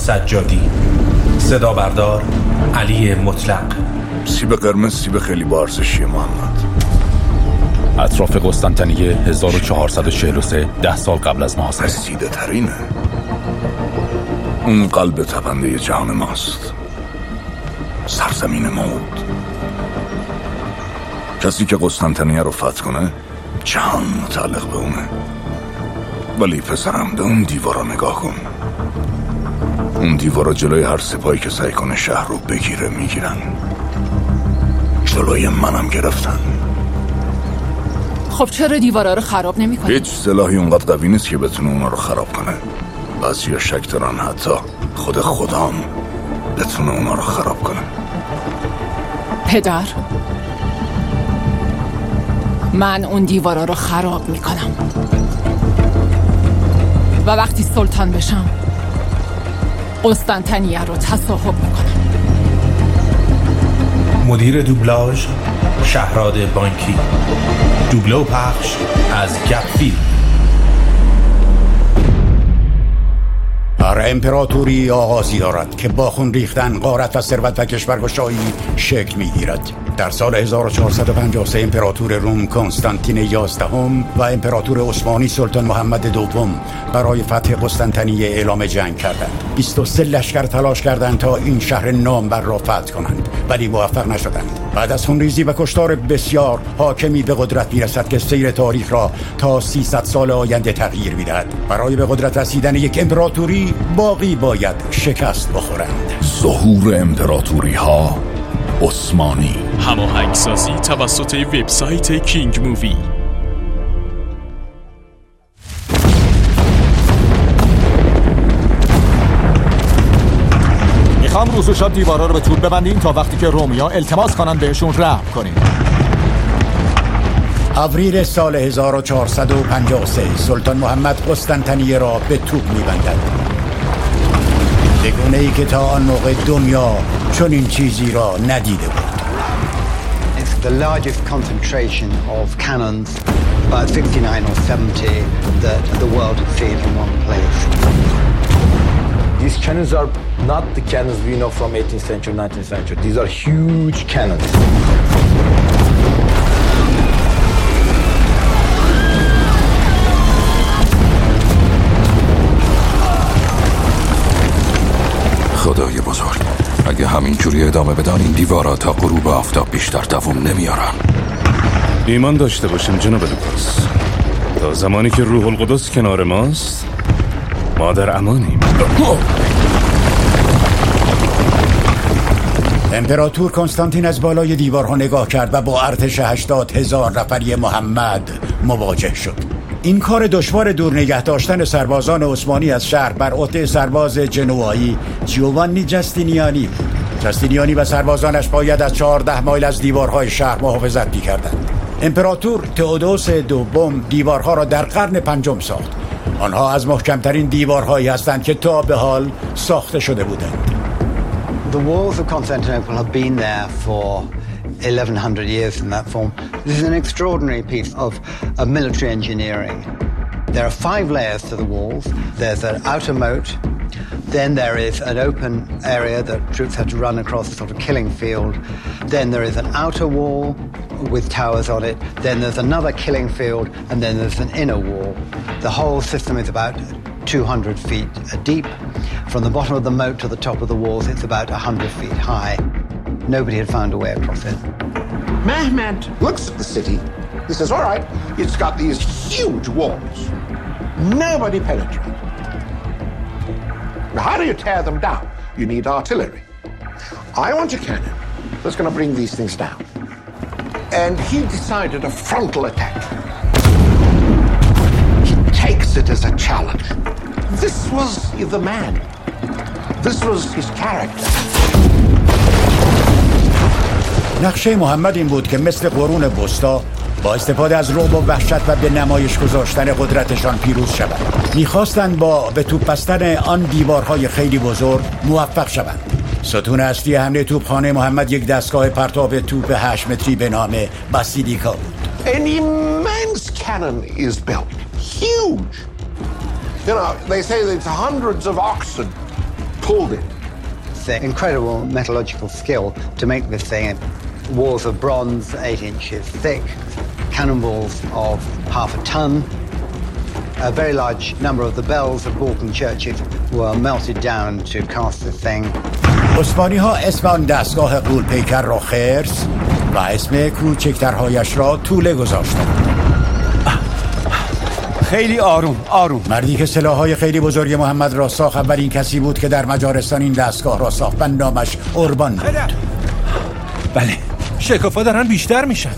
سجادی، صدا بردار علی مطلق. سیب قرمز سیب خیلی با ارزشیه محمد. اطراف قسطنطنیه 1443 10 سال قبل از محاصره. رسیده ترینه. اون قلب تپنده جهان ماست، سرزمین موعود. کسی که قسطنطنیه رو فتح کنه جهان متعلق به اونه. ولی پسرم به اون دیوارا نگاه کن. اون دیوارا جلوی هر سپاهی که سعی کنه شهر رو بگیره میگیرن. جلوی منم گرفتن. خب چرا دیوارا رو خراب نمی‌کنی؟ هیچ سلاحی اونقدر قوی نیست که بتونه اونا رو خراب کنه. بعضیا شک دارن حتی خود خدام بتونه اونا رو خراب کنه. پدر، من اون دیوارا رو خراب میکنم و وقتی سلطان بشم قسطنطنیه رو تصاحب میکنم. مدیر دوبلاژ شهراد بانکی. دوبله و پخش از گپفیلم. هر امپراتوری آغازی دارد که با خون ریختن، غارت و ثروت و کشورگشایی شکل میگیرد. در سال 1453 امپراتور روم کنستانتین 11 و امپراتور عثمانی سلطان محمد دوم برای فتح قسطنطنیه اعلام جنگ کردند. 23 لشکر تلاش کردند تا این شهر نامور را فتح کنند، ولی موفق نشدند. بعد از خونریزی و کشتار بسیار، حاکمی به قدرت میرسد که سیر تاریخ را تا 300 سال آینده تغییر میدهد. برای به قدرت رسیدن یک امپراتوری باقی باید شکست بخورند. ظهور امپراتوری ها عثمانی. هماهنگسازی توسط وبسایت کینگ مووی. میخوام روز و شب دیوارا رو به طول ببندیم تا وقتی که رومیا التماس کنن بهشون رحم کنیم. آوریل سال 1453 سلطان محمد قسطنطنیه را به توپ می‌بندد. به گونه‌ای که تا آن موقع دنیا چون این چیزی را ندیده بود. It's the largest concentration of cannons, about 69 or 70 that the world had seen in one place. These cannons are not the cannons we know from 18th century, 19th century. These are huge cannons. خدای بزرگ، اگه همینجوری ادامه بدن این دیوارا تا غروب آفتاب بیشتر دوام نمیارن. ایمان داشته باشیم جناب لوکاس، تا زمانی که روح القدس کنار ماست ما در امانیم. امپراتور کنستانتین از بالای دیوارها نگاه کرد و با ارتش 80,000 نفری محمد مواجه شد. این کار دشوار دور نگه داشتن سربازان عثمانی از شهر بر عهده سرباز جنوایی جووانی جاستینیانی بود. جاستینیانی و سربازانش باید از 14 مایل از دیوارهای شهر محافظت می‌کردند. امپراتور تئودوس دوم دیوارها را در قرن 5 ساخت. آنها از محکمترین دیوارهایی هستند که تا به حال ساخته شده بودند. The walls of Constantinople have been there for 1100 years in that form. This is an extraordinary piece of military engineering. There are 5 layers to the walls. There's an outer moat. Then there is an open area that troops had to run across, a sort of killing field. Then there is an outer wall with towers on it. Then there's another killing field. And then there's an inner wall. The whole system is about 200 feet deep. From the bottom of the moat to the top of the walls, it's about 100 feet high. Nobody had found a way across it. Mehmed looks at the city. He says, all right, it's got these huge walls. Nobody penetrates. Now, how do you tear them down? You need artillery. I want a cannon that's going to bring these things down. And he decided a frontal attack. He takes it as a challenge. This was the man. This was his character. نقشه محمد این بود که مثل قرون وسطا با استفاده از رعب و وحشت و به نمایش گذاشتن قدرتشان پیروز شوند. می‌خواستند با به توپ بستن آن دیوارهای خیلی بزرگ موفق شوند. ستون اصلی حمله توپخانه محمد یک دستگاه پرتاب توپ 8 متری به نام باسیلیکا بود. An immense cannon is built. Huge. You know, they say that it's hundreds of oxen pulled it. The incredible metallurgical skill to make this thing. Walls of bronze, 8 inches thick, cannonballs of half a ton. A very large number of the bells of Balkan churches were melted down to cast the thing. عثمانی ها اسم آن دستگاه غول پیکر را خرس و اسم کوچکترهایش را توله گذاشتند. خیلی آروم مردی که سلاح‌های خیلی بزرگ محمد را ساخت اولین کسی بود که در مجارستان این دستگاه را ساخت و نامش اوربان بود. بله شکافا دارن بیشتر میشن.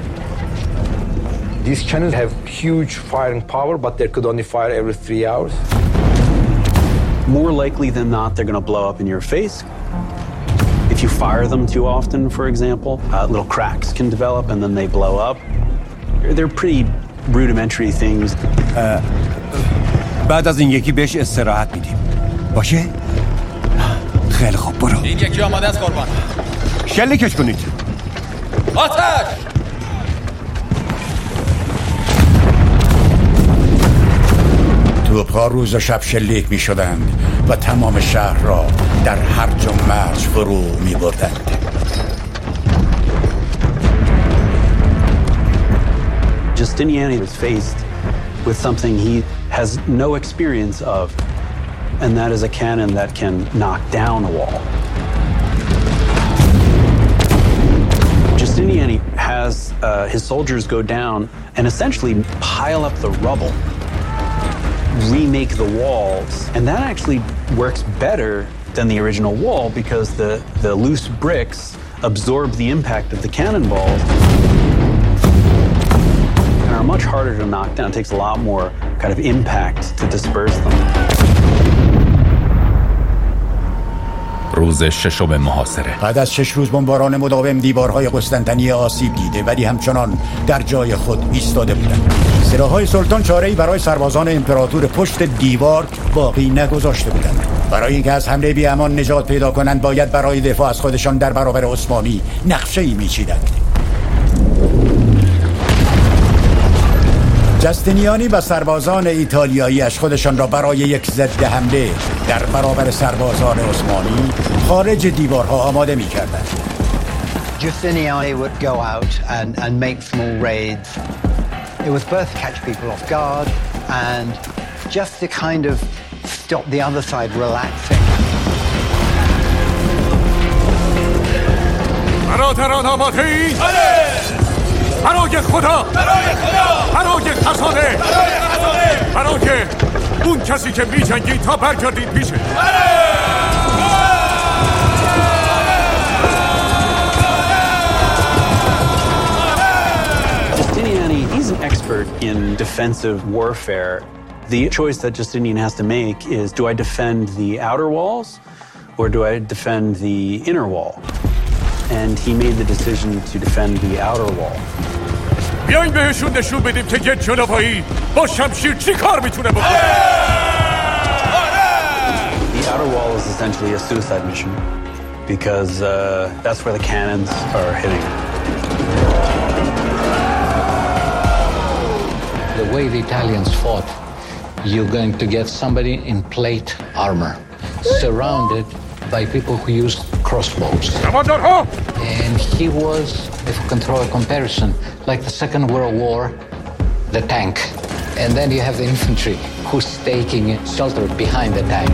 These cannons have huge firing power, but they could only fire every 3 hours. More likely than not, they're going to blow up in your face. If you fire them too often, for example, little cracks can develop and then they blow up. They're pretty rudimentary things. بعد از این یکی بهش استراحت میدیم. باشه؟ خیلی خوب برو. این یکی آماده است قربان. شلیکش کنید. آتش! توپ‌ها روز و شب شلیک می شدند و تمام شهر را در هرج و مرج فرو می بردند. Justiniani was faced with something he has no experience of, and that is a cannon that can knock down a wall. Justiniani has his soldiers go down and essentially pile up the rubble, remake the walls, and that actually works better than the original wall because the loose bricks absorb the impact of the cannonballs and are much harder to knock down. It takes a lot more kind of impact to disperse them. روز ششم محاصره. بعد از 6 روز بمباران مداوم دیوارهای قسطنطنیه آسیب دیده ولی همچنان در جای خود ایستاده بودند. سلاح‌های سلطان چاره‌ای برای سربازان امپراتور پشت دیوار باقی نگذاشته بودند. برای اینکه از حمله بی امان نجات پیدا کنند باید برای دفاع از خودشان در برابر عثمانی نقشه‌ای می‌چیدند. جستینیانی و سربازان ایتالیایی‌اش خودشان را برای یک ضد حمله در برابر سربازان عثمانی خارج دیوارها آماده می‌کردند. Justiniani would go out and make small raids. It was both to catch people off guard and just to kind of stop the other side relaxing. برادران آماده اید؟ برای خدا! برای خزانه! برای اون کسی که می جنگی تا برگردید پیشه! Justiniani, he's an expert in defensive warfare. The choice that Justinian has to make is, do I defend the outer walls or do I defend the inner wall? And he made the decision to defend the outer wall. بیاین بهشون نشون بدیم که یک جنابایی با شمشیر چی کار میتونه بکنه. The outer wall is essentially a suicide mission because that's where the cannons are hitting. The way the Italians fought, you're going to get somebody in plate armor, surrounded by people who used crossbows. And he was, if you can throw a comparison, like the Second World War, the tank. And then you have the infantry who's taking shelter behind the tank.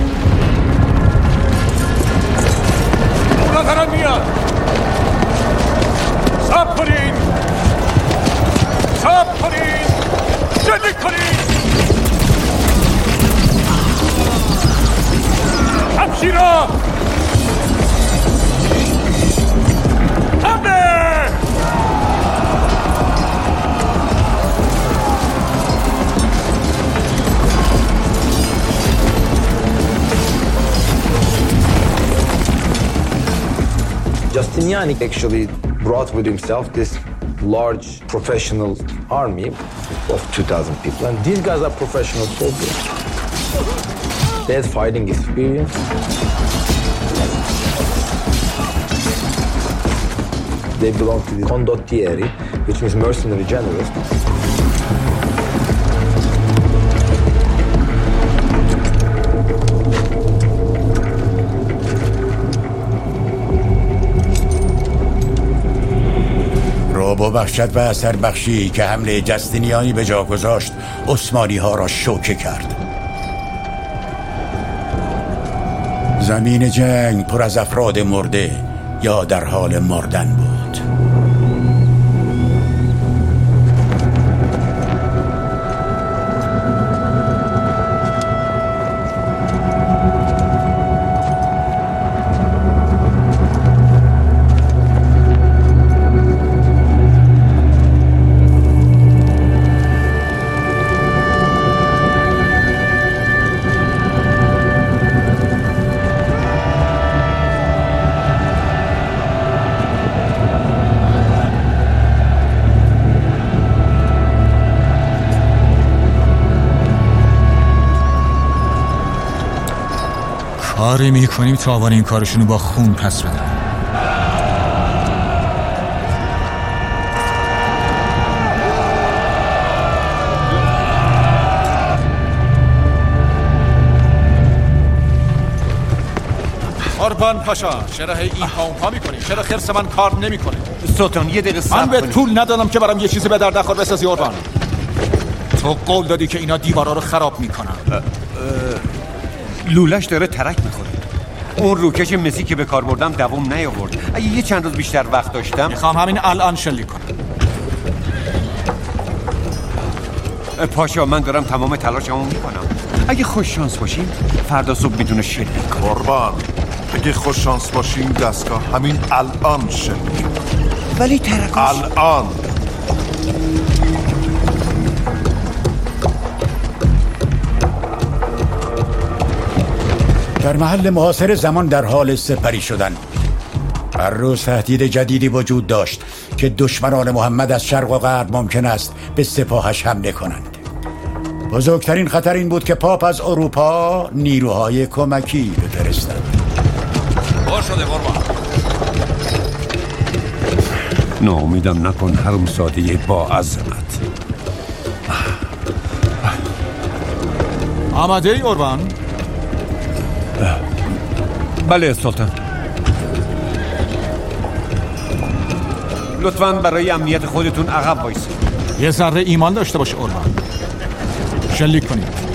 Justiniani actually brought with himself this large professional army of 2,000 people. And these guys are professional soldiers. They had fighting experience. They belong to the condottieri, which means mercenary generals. با وحشت و اثر بخشی که حمله جستینیانی به جا گذاشت عثمانی ها را شوکه کرد. زمین جنگ پر از افراد مرده یا در حال مردن بود. کاری میکنیم تاوان این کارشونو با خون پس بدن. قربان پاشا، چرا هی این پا میکنی؟ چرا خرس من کار نمیکنه؟ سلطان یه دقیقه صبر من به طول ندادم که برام یه چیزی به درد نخور بسازی قربان. تو قول دادی که اینا دیوارا رو خراب میکنن. لولش داره ترک میخوره. اون روکش مسی که به کار بردم دوام نیاورد. اگه یه چند روز بیشتر وقت داشتم میخوام همین الان شلیک کنم. پاشا من دارم تمام تلاشمو میکنم. اگه خوش شانس باشیم فردا صبح میتونه شلیک کنم. قربان اگه خوش شانس باشیم دستگاه همین الان شلیک. ولی ترکاش الان در محل محاصره زمان در حال سپری شدن. هر روز تهدید جدیدی وجود داشت که دشمنان محمد از شرق و غرب ممکن است به سپاهش حمله کنند. بزرگترین خطر این بود که پاپ از اروپا نیروهای کمکی بفرستد. بار شده قربان. ناامیدم نکن حرومزاده با عظمت. آماده ای قربان؟ بله سلطان. لطفاً برای امنیت خودتون عقب وایسید. یه ذره ایمان داشته باش قربان. شلیک کنید.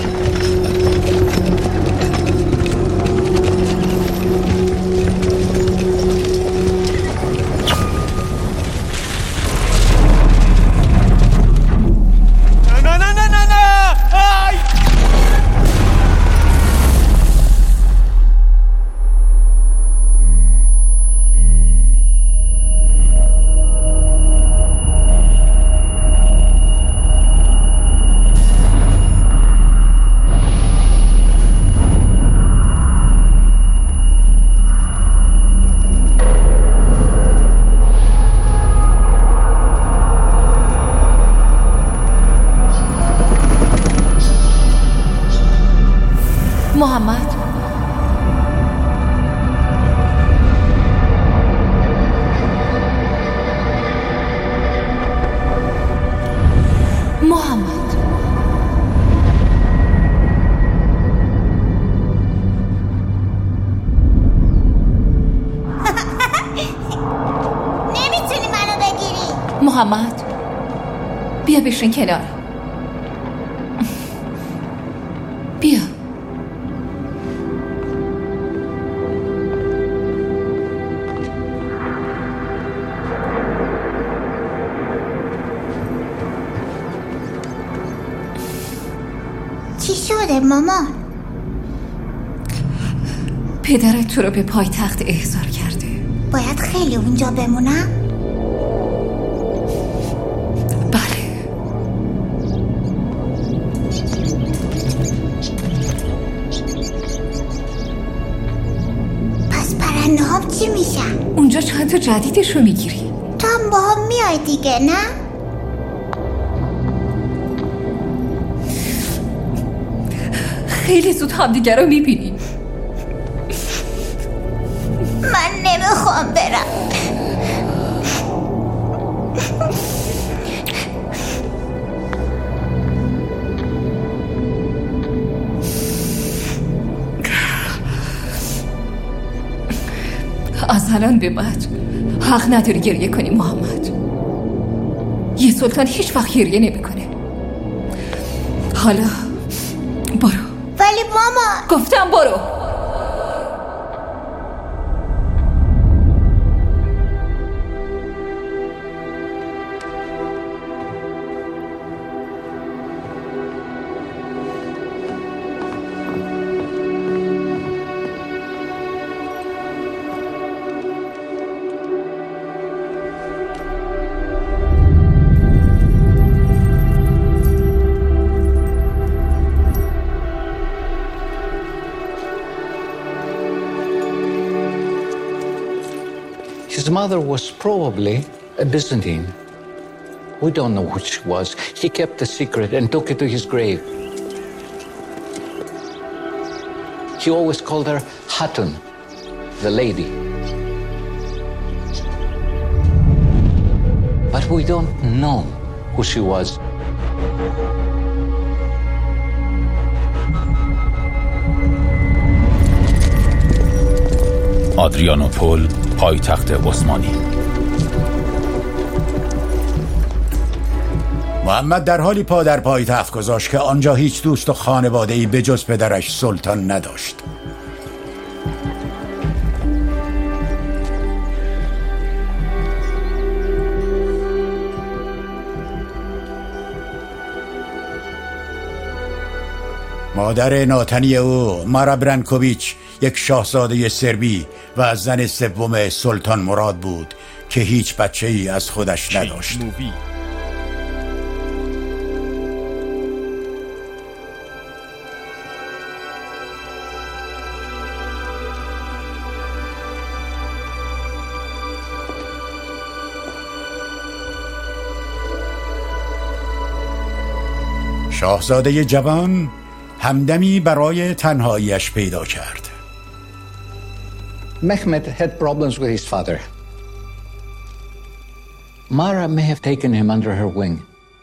محمد نمیتونی منو بگیری. محمد بیا بشین کنار. بیا. چی شده مامان؟ پدرت تو رو به پایتخت احضار کرده. باید خیلی اونجا بمونم؟ بله. پس پرنده هم چی میشن؟ اونجا چند تا جدیدش رو میگیری. تو هم با هم میای دیگه نه؟ خیلی زود هم دیگر رو میبینیم. من نمیخوام برم. از الان به بعد حق نداری گریه کنی محمد. یه سلطان هیچ وقت گریه نمیکنه. حالا برو. ولی ماما گفتم برو. His mother was probably a Byzantine. We don't know which was. He kept the secret and took it to his grave. He always called her Hatun, the lady. But we don't know who she was. آدریانوپل، پایتخت عثمانی. محمد در حالی پا در پایتخت گذاشت که آنجا هیچ دوست و خانواده‌ای به جز پدرش سلطان نداشت. مادر ناتنی او مارا برانکوویچ یک شاهزاده سربی و زن سوم سلطان مراد بود که هیچ بچه‌ای از خودش نداشت. شاهزاده جوان همدمی برای تنهاییش پیدا کرد. Mehmed had problems with his father. Mara may have taken him under her wing.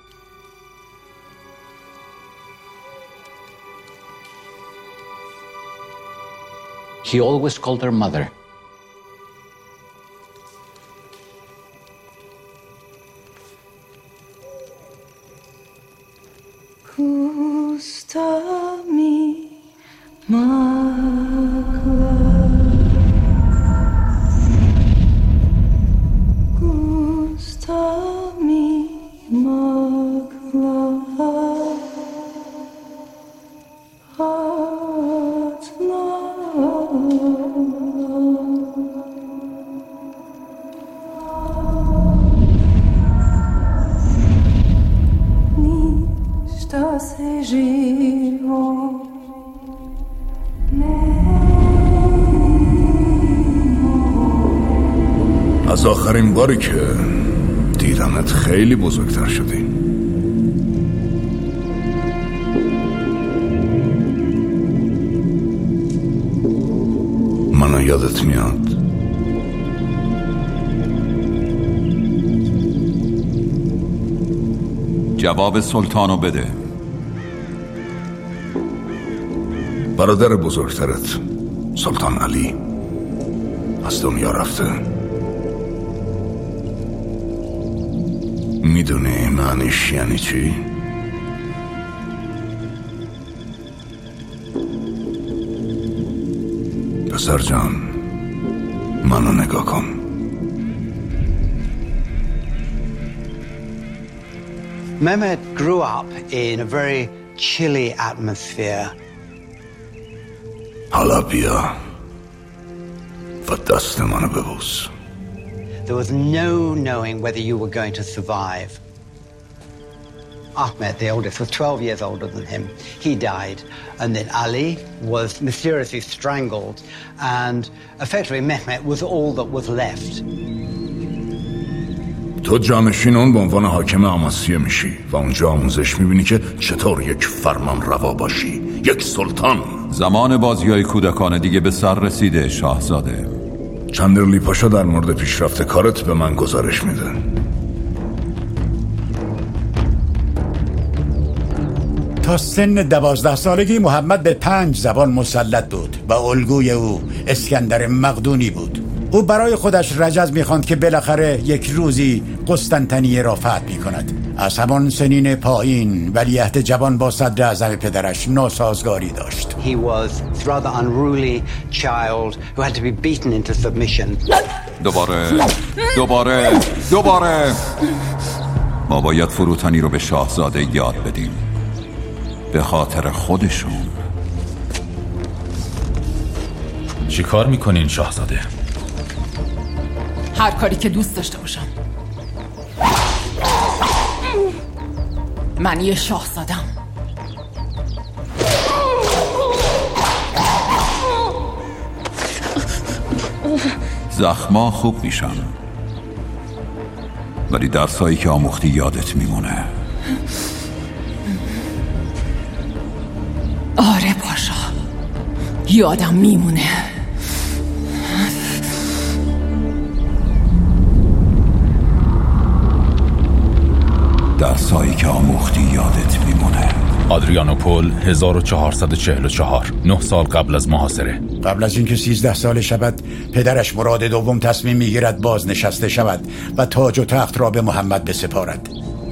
He always called her mother. از آخرین باری که دیدمت خیلی بزرگتر شدی. منو یادت میاد؟ جواب سلطانو بده. برادر بزرگترت سلطان علی از دنیا رفته. میدونی معنیش یعنی چی؟ پسر جان، منو نگاه کن. Mehmed grew up in a very chilly atmosphere. حالا بیا و دست منو ببوس. There was no knowing whether you were going to survive. Ahmed, the oldest, was 12 years older than him. He died. And then Ali was mysteriously strangled. And effectively, Mehmed was all that was left. تو جانشین اون به عنوان حاکم عماسیه میشی و اونجا آموزش میبینی که چطور یک فرمان روا باشی، یک سلطان. زمان بازی‌های کودکانه دیگه به سر رسیده شاهزاده. چندرلی پاشا در مورد پیشرفت کارت به من گزارش میده. تا سن 12 سالگی محمد به 5 زبان مسلط بود و الگوی او اسکندر مقدونی بود. او برای خودش رجز می‌خواند که بالاخره یک روزی قسطنطنیه را فتح می‌کند. از همان سنین پایین ولیعهد جوان با صدر اعظم پدرش ناسازگاری داشت. He was a rather unruly child who had to be beaten into submission. دوباره ما باید فروتنی رو به شاهزاده یاد بدیم، به خاطر خودشون. چی کار میکنین شاهزاده؟ هر کاری که دوست داشته باشم. من یه شاهزادم. زخما خوب میشن، ولی درسایی که آموختی یادت میمونه. آره پاشا، یادم میمونه. درسایی که آموختی یادت میمونه. آدریانوپل 1444 9 سال قبل از محاصره. قبل از اینکه 13 سال شود پدرش مراد دوم تصمیم میگیرد بازنشسته شود و تاج و تخت را به محمد بسپارد.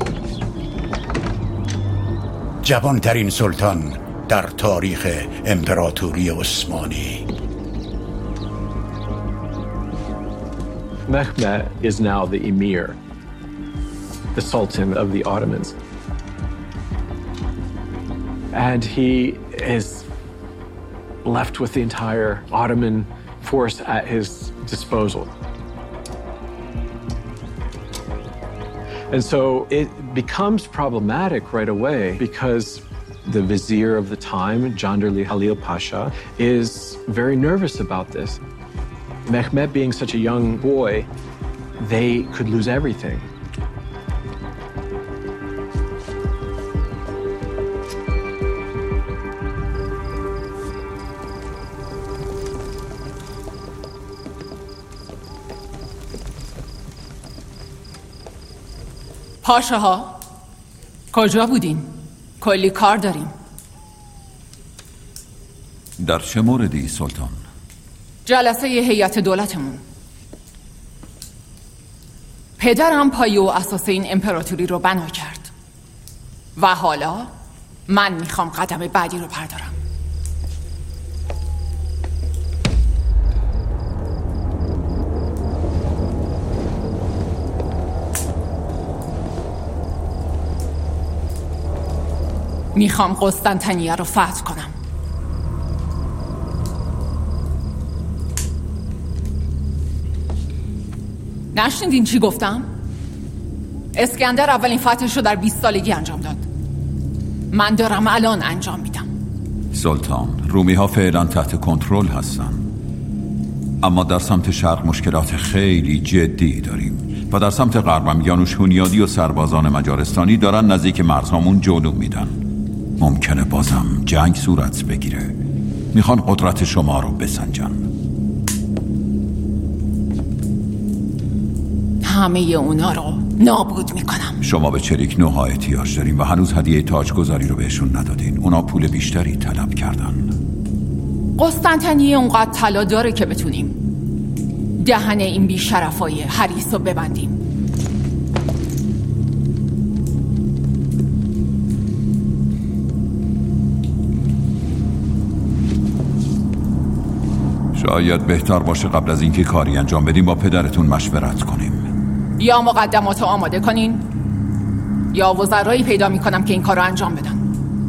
جوانترین سلطان در تاریخ امپراتوری عثمانی. Mehmet is now the emir, the sultan of the Ottomans. And he is left with the entire Ottoman force at his disposal. And so it becomes problematic right away because the vizier of the time, Jandarli Halil Pasha, is very nervous about this. Mehmet being such a young boy, they could lose everything. پاشاها کجا بودین؟ کلی کار داریم. در چه موردی سلطان؟ جلسه هیئت دولتمون. پدرم پایه و اساس این امپراتوری رو بنا کرد و حالا من میخوام قدم بعدی رو بردارم. میخوام قسطنطنیه رو فتح کنم. نشنیدین چی گفتم؟ اسکندر اولین فتحش رو در 20 سالگی انجام داد. من دارم الان انجام میدم. سلطان، رومی ها فعلا تحت کنترل هستن، اما در سمت شرق مشکلات خیلی جدی داریم و در سمت غربم یانوش هونیادی و سربازان مجارستانی دارن نزدیک مرزهامون جلو میدن. ممکنه بازم جنگ صورت بگیره. میخوان قدرت شما رو بسنجن. همه اونا رو نابود میکنم. شما به چریک نوها احتیاج داریم و هنوز هدیه تاجگذاری رو بهشون ندادین. اونا پول بیشتری طلب کردن. قسطنطنیه اونقدر طلا داره که بتونیم دهن این بیشرفای حریص رو ببندیم. شاید بهتر باشه قبل از اینکه کاری انجام بدیم با پدرتون مشورت کنیم. یا مقدمات رو آماده کنین یا وزرایی پیدا میکنم که این کار رو انجام بدن.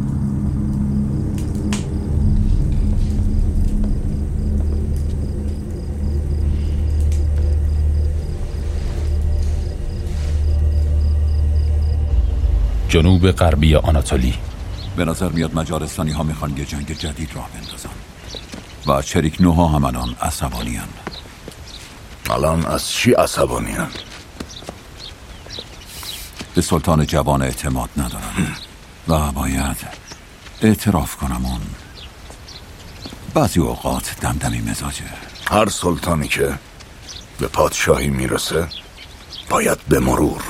جنوب غربی آناتولی. به نظر میاد مجارستانی ها میخوان یه جنگ جدید راه بندازن و چریک نوها هم الان عصبانی هن. الان از چی عصبانی هن؟ به سلطان جوان اعتماد ندارن و باید اعتراف کنم اون بعضی اوقات دمدمی مزاجه. هر سلطانی که به پادشاهی میرسه باید به مرور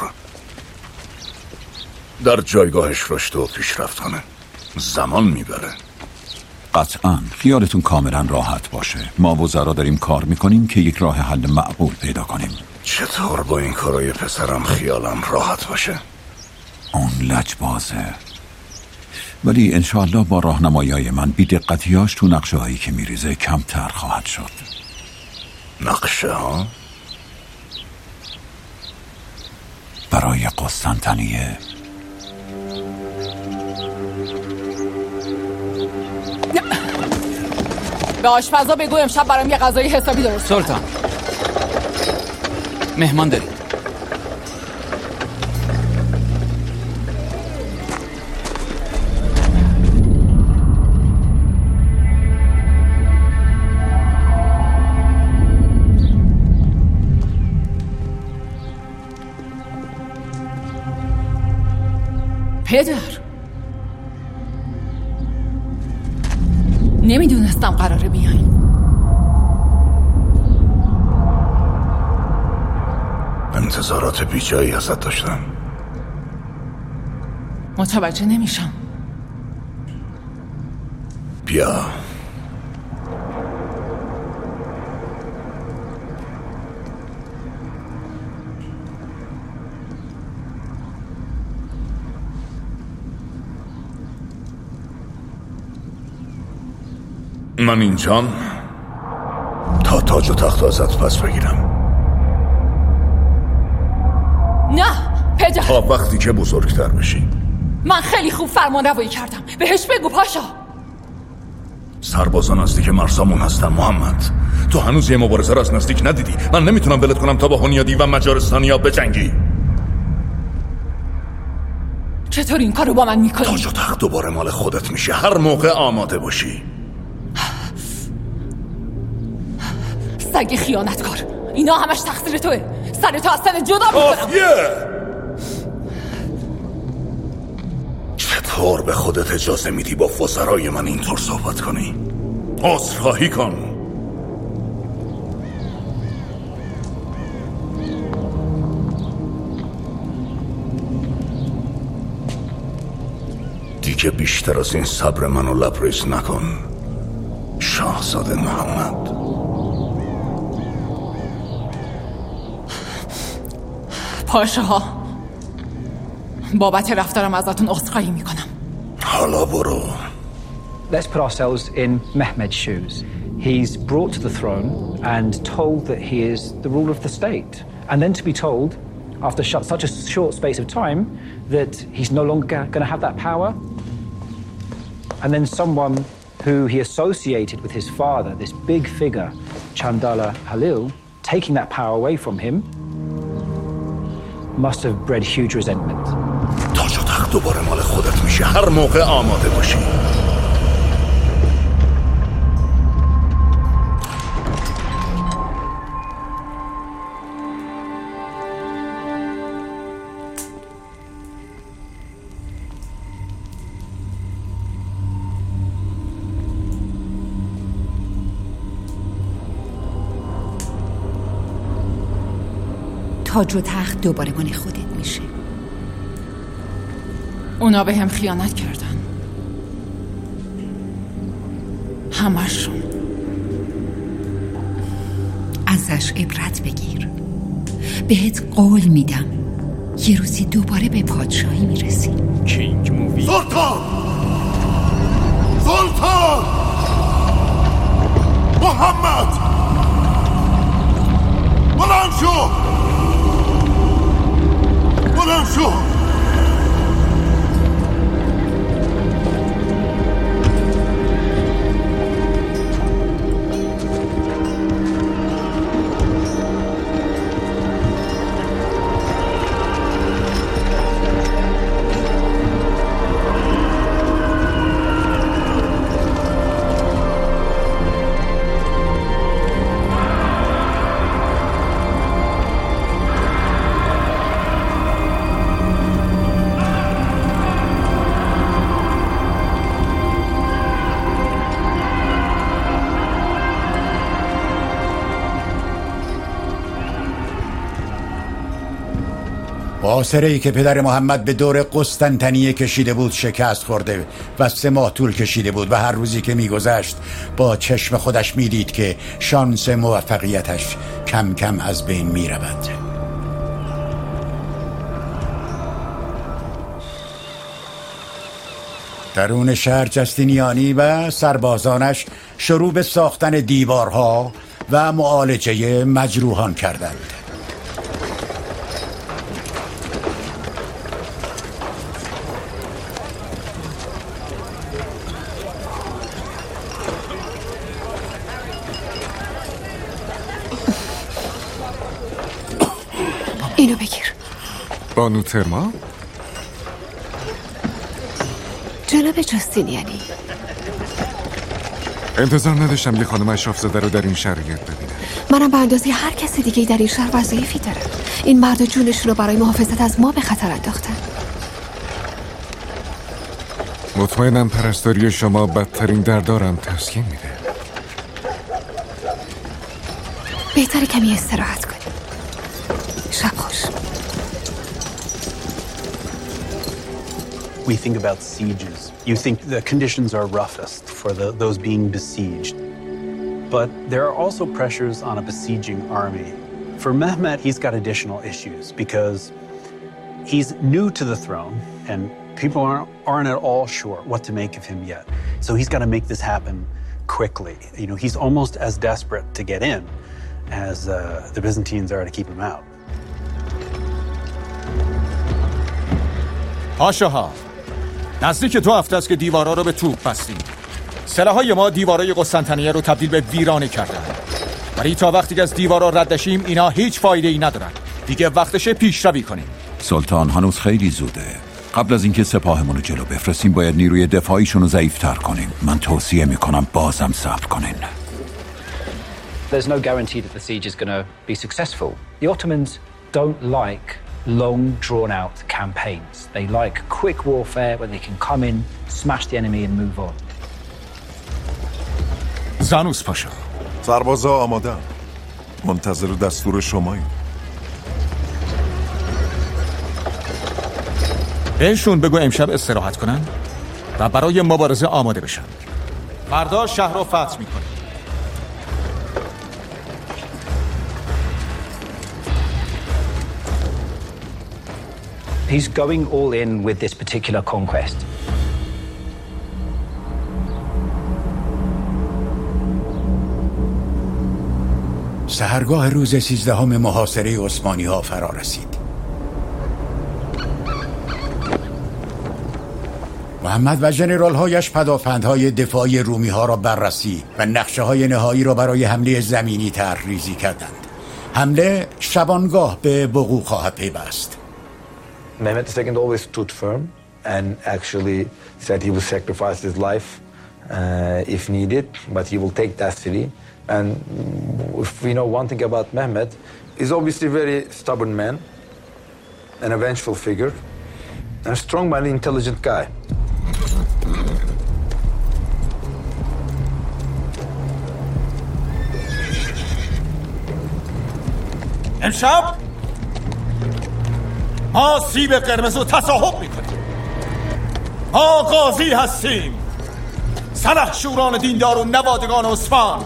در جایگاهش رشد و پیشرفت کنه. زمان میبره. قطعاً خیالتون کاملا راحت باشه. ما وزرا داریم کار میکنیم که یک راه حل معقول پیدا کنیم. چطور با این کارای پسرم خیالم راحت باشه؟ اون لجبازه، ولی انشاءالله با راهنمایی‌های من بی‌دقتی‌هاش تو نقشه هایی که میریزه کمتر خواهد شد. نقشه ها؟ برای قسطنطنیه. به آشپزا بگو امشب برام یه غذای حسابی درست کنن. سلطان، مهمان دارید. پدر، نمیدونستم قراره بیاین. انتظارات بیجایی ازت داشتم. متوجه نمیشم. بیا. من اینجام تا تاج و تخت ازت پس بگیرم. نه پدر، تا وقتی که بزرگتر بشی. من خیلی خوب فرمان روایی کردم. بهش بگو پاشا. سربازان نزدیک مرزامون هستن محمد. تو هنوز یه مبارزه را از نزدیک ندیدی. من نمیتونم ولت کنم تا با هونیادی و مجارستانیا بجنگی. چطور این کارو با من میکنی؟ تاج و تخت دوباره مال خودت میشه هر موقع آماده باشی. سگ خیانتکار، اینا همش تقصیر توه. سر تو از تن جدا میکنم. چطور به خودت اجازه میدی با وزرای من اینطور صحبت کنی؟ عذرخواهی کن. دیگه بیشتر از این صبر منو لبریز نکن شاهزاده محمد. پاشاها، بابت رفتارم ازتون عذرخواهی میکنم. حالا برو. Let's put ourselves in Mehmed's shoes. He's brought to the throne and told that he is the ruler of the state. And then to be told, after such a short space of time, that he's no longer going to have that power. And then someone who he associated with his father, this big figure, Chandala Halil, taking that power away from him, must have bred huge resentment. تاج و تخت دوباره مال خودت میشه هر موقع آماده باشی. تاج و تخت دوباره مال خودت میشه. اونا به هم خیانت کردن، همشون. ازش عبرت بگیر. بهت قول میدم یه روزی دوباره به پادشاهی میرسی. کینگ مووی. سلطان محمد بلند شو. محاصره‌ای که پدر محمد به دور قسطنطنیه کشیده بود شکست خورده و 3 ماه طول کشیده بود و هر روزی که میگذشت با چشم خودش میدید که شانس موفقیتش کم کم از بین میرود. درون شهر جستینیانی و سربازانش شروع به ساختن دیوارها و معالجه مجروحان کردند. اینو بگیر. بانو ترما؟ جناب جستینیانی، انتظار نداشتم یه خانم اشراف‌زاده رو در این شرایط ببینم. منم به اندازه هر کسی دیگه در این شهر وظایفی دارم. این مرد جونشون رو برای محافظت از ما به خطر انداختن. مطمئنم پرستاری شما بدترین دردارم تسکین میده. بهتره کمی استراحت کنیم. شب خوش. We think about sieges. You think the conditions are roughest for those being besieged. But there are also pressures on a besieging army. For Mehmet, he's got additional issues because he's new to the throne and people aren't at all sure what to make of him yet. So he's got to make this happen quickly. You know, he's almost as desperate to get in as the Byzantines are to keep him out. پاشاها، نزدیک 2 هفته است که دیوارا رو به توپ بستیم. سلاح‌های ما دیوارای قسطنطنیه رو تبدیل به ویرانه کردن. ولی تا وقتی که از دیوارا رد نشیم اینا هیچ فایده‌ای ندارن. دیگه وقتشه پیشروی کنیم. سلطان، هنوز خیلی زوده. قبل از اینکه سپاهمون رو جلو بفرستیم باید نیروی دفاعیشون رو ضعیف‌تر کنیم. من توصیه میکنم بازم صبر کنین. There's no guarantee that the siege is going to be successful. The Ottomans don't like long drawn-out campaigns. They like quick warfare when they can come in, smash the enemy and move on. زانوس پاشا. سربازا آماده. منتظر دستور شمایی. بهشون بگو امشب استراحت کنن و برای مبارزه آماده بشن. فردا شهر رو فتح میکنه. He's going all in with this particular conquest. سحرگاه روز 13 محاصره عثمانی ها فرا رسید. محمد و ژنرال هایش پدافندهای دفاعی رومی ها را بررسی و نقشه های نهایی را برای حمله زمینی طرح‌ریزی کردند. حمله شبانگاه به وقوع خواهد پیوست. Mehmet II always stood firm and actually said he would sacrifice his life if needed, but he will take that city. And if we know one thing about Mehmet, he's obviously a very stubborn man and a vengeful figure and a strong-minded, intelligent guy. امشب ما سیب قرمز رو تصاحب میکنیم. ما غازی هستیم، سلحشوران دیندار و نوادگان عثمان.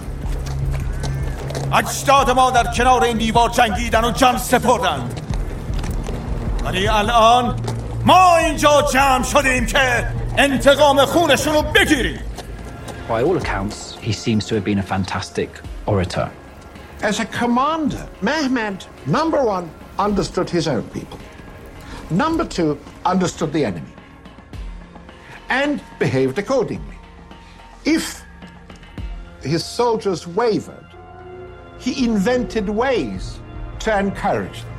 اجداد ما در کنار این دیوار جنگیدن و جان سپردند، ولی الان ما اینجا جمع شدیم که انتقام خونشون رو بگیریم. By all accounts, he seems to have been a fantastic orator. As a commander, Mehmed, number one, understood his own people. Number two, understood the enemy and behaved accordingly. If his soldiers wavered, he invented ways to encourage them.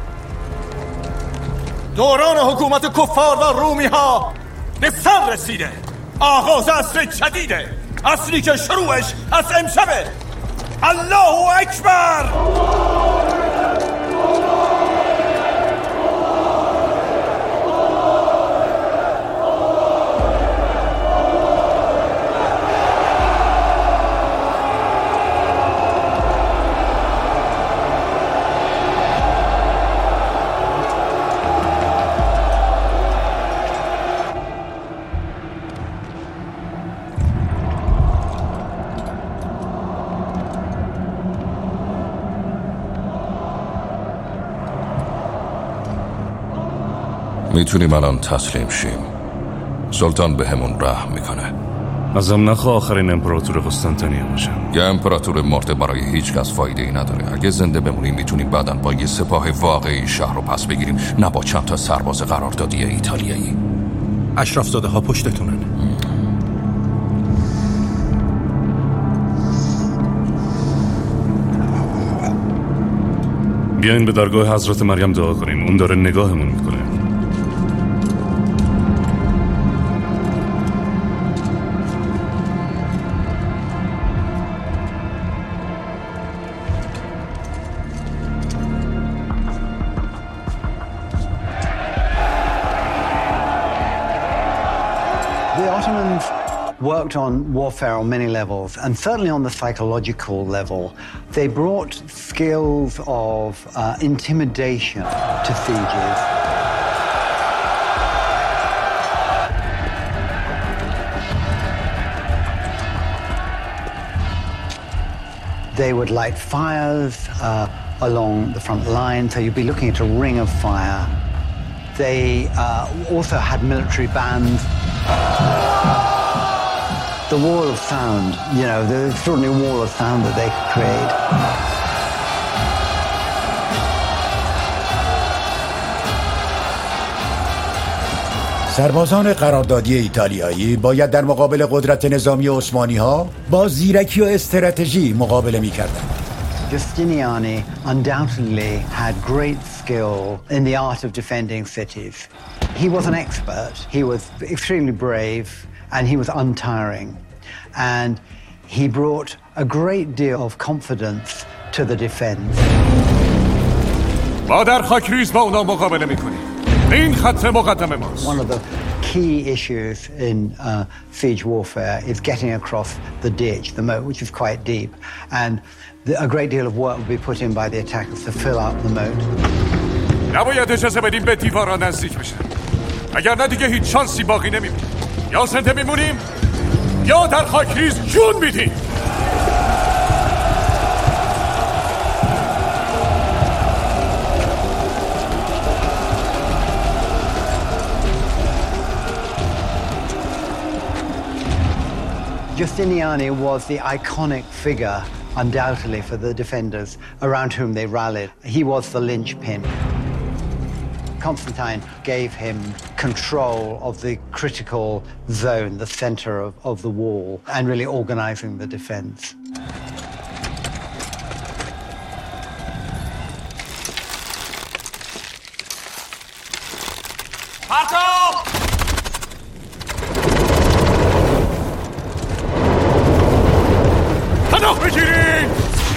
دوران حکومت کفار و رومی ها به سر رسیده. آغاز عصر جدیده، عصری که شروعش از امشبه. الله اکبر. میتونیم الان تسلیم شیم. سلطان به همون رحم میکنه. ازم نخواه آخرین امپراتور قسطنطنیه باشم. یه امپراتور مرده برای هیچ کس فایده ای نداره. اگه زنده بمونیم میتونیم بعداً با یه سپاه واقعی شهر رو پس بگیریم، نه با چند تا سرباز قراردادی ایتالیایی. اشرافزاده ها پشتتونن. بیاین به درگاه حضرت مریم دعا کنیم. اون داره نگاهمون میکنه. The Ottomans worked on warfare on many levels, and certainly on the psychological level. They brought skills of intimidation to sieges. They would light fires along the front line, so you'd be looking at a ring of fire. They also had military bands. The wall of sound, you know, the extraordinary wall of sound that they could create. سربازان قراردادی ایتالیایی باید در مقابل قدرت نظامی عثمانی ها با زیرکی و استراتژی مقابله می کردند. Giustiniani undoubtedly had great skill in the art of defending cities. He was an expert, he was extremely brave, and he was untiring. And he brought a great deal of confidence to the defense. ما در خاکریز با اونا مقابله میکنیم. این خط مقدم ماست. One of the key issues in siege warfare is getting across the ditch, the moat, which is quite deep. And a great deal of work will be put in by the attackers to fill up the moat. نباید اجازه بدیم به دیوارا نزدیک بشن. اگر نه دیگه هیچ شانسی باقی نمیمونه. یا زنده میمونیم یا در خاکریز جون میدیم. Giustiniani was the iconic figure, undoubtedly, for the defenders around whom they rallied. He was the linchpin. Constantine gave him control of the critical zone, the center of the wall, and really organizing the defense. پناه بگیرید!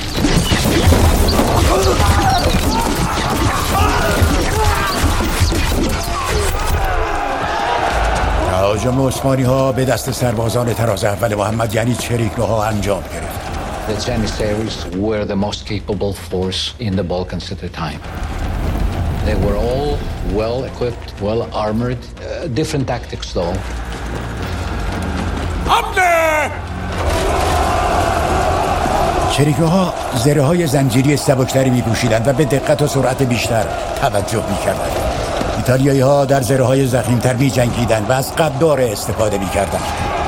تهاجم عثمانی ها به دست سربازان تراز اول محمد یعنی چریک‌ها انجام گرفت. The Janissaries were the most capable force in the Balkans at the time. They were all well equipped, well armored, different tactics though. حمله! چریک‌ها زره‌های زنجیری سبکتری می‌پوشیدند و به دقت و سرعت بیشتر توجه می‌کردند. ایتالیایی‌ها در زره‌های ضخیم‌تر می‌جنگیدند و از قداره استفاده می‌کردند.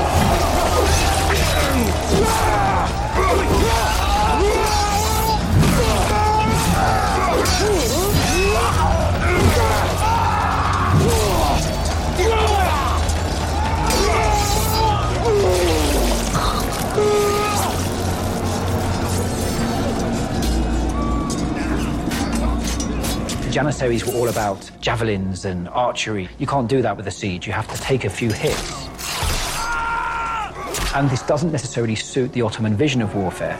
Janissaries were all about javelins and archery. You can't do that with a siege. You have to take a few hits. And this doesn't necessarily suit the Ottoman vision of warfare.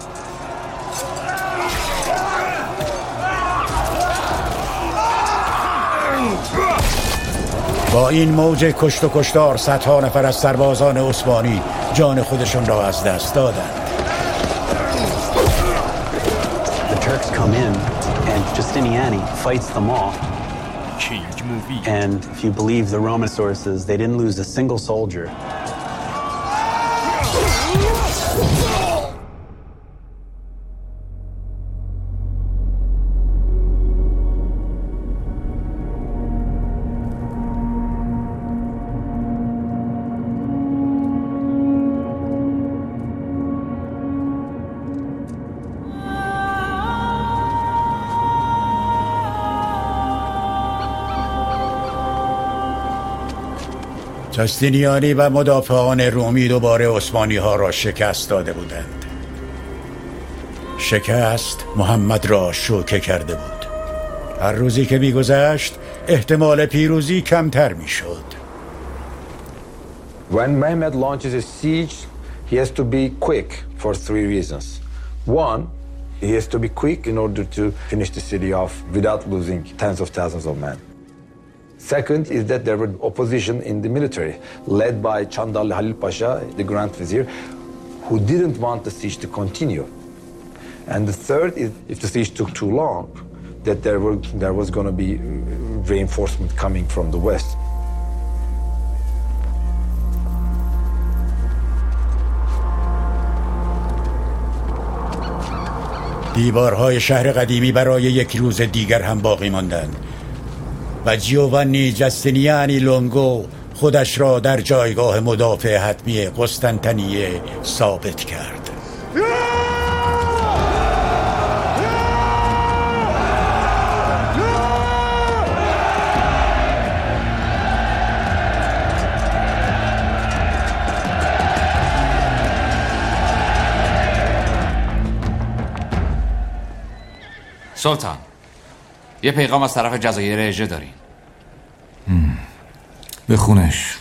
با این موج کشت و کشتار صدها نفر از سربازان عثمانی جان خودشون را از دست دادند. The Turks come in and Giustiniani fights them off. King movie. And if you believe the Roman sources, they didn't lose a single soldier. جاستینیانی و مدافعان رومی دوباره عثمانی ها را شکست داده بودند. شکست محمد را شوکه کرده بود. هر روزی که می‌گذشت احتمال پیروزی کمتر می‌شد. When Mehmed launches a siege, he has to be quick for three reasons. One, he has to be quick in order to finish the city off without losing tens of thousands of men. Second is that there were opposition in the military, led by Chandarli Halil Pasha, the Grand Vizier, who didn't want the siege to continue. And the third is, if the siege took too long, that there was going to be reinforcement coming from the west. دیوارهای شهر قدیمی برای یک روز دیگر هم باقی ماندند و جیوانی جاستینیانی لونگو خودش را در جایگاه مدافع حتمی قسطنطنیه ثابت کرد. سلطان، یه پیغام از طرف جزایر اژه داریم. بخونش.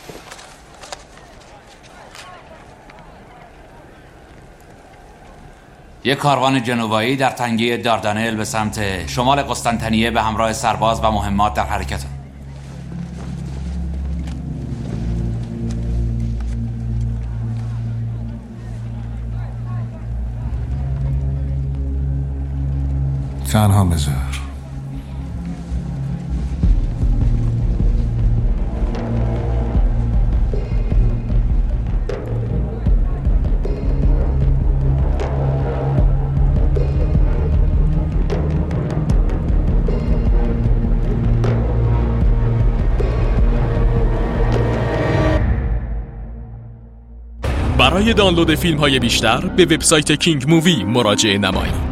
یک کاروان جنوبایی در تنگه داردانل به سمت شمال قسطنطنیه به همراه سرباز و مهمات در حرکت. تنها بذار. برای دانلود فیلم‌های بیشتر به وبسایت کینگ مووی مراجعه نمایید.